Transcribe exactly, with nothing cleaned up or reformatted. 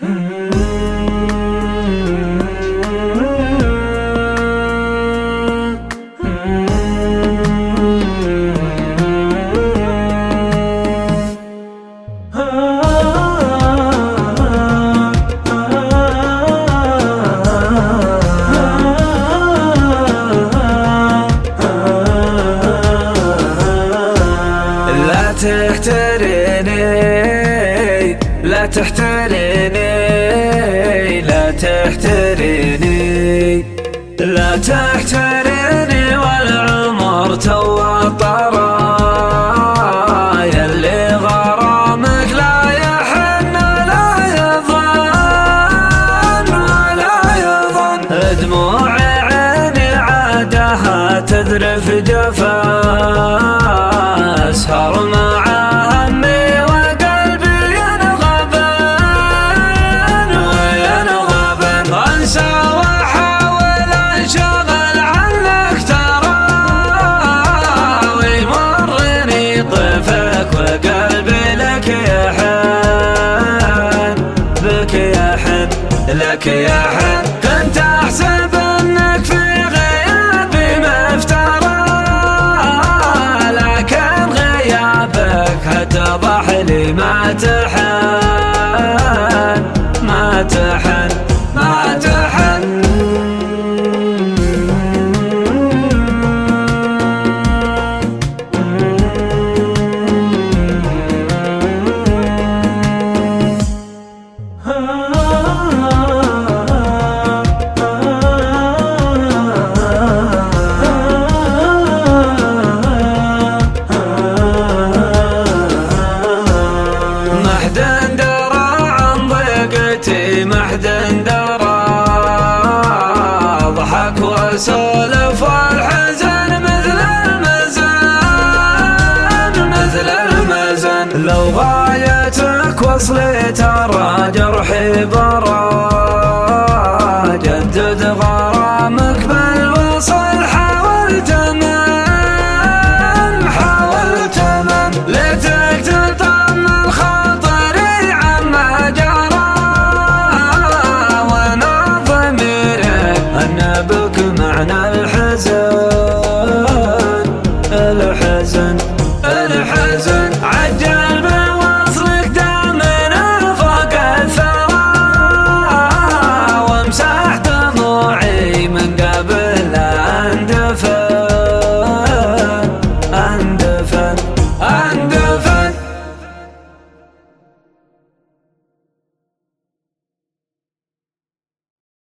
تحتريني لا تحتريني لا تحتريني لا تحتريني والعمر تو طرى يلي غرامك لا يحن لا يظن ولا يظن دموع عيني عادها تذرف جفا اسهر مع همي وقلبي ينغبن وينغبن انسى واحاول انشغل عنك ترى ويمرني طيفك وقلبي لك يحن بك يحن لك يحن كنت احسب انك في غيابي مفترى اتضح لي ما تحن ما تحن ما تحن محدن درى ضحك وسولف والحزن مثل المزن مثل المزن لو غايتك وصلي ترى جرحي برا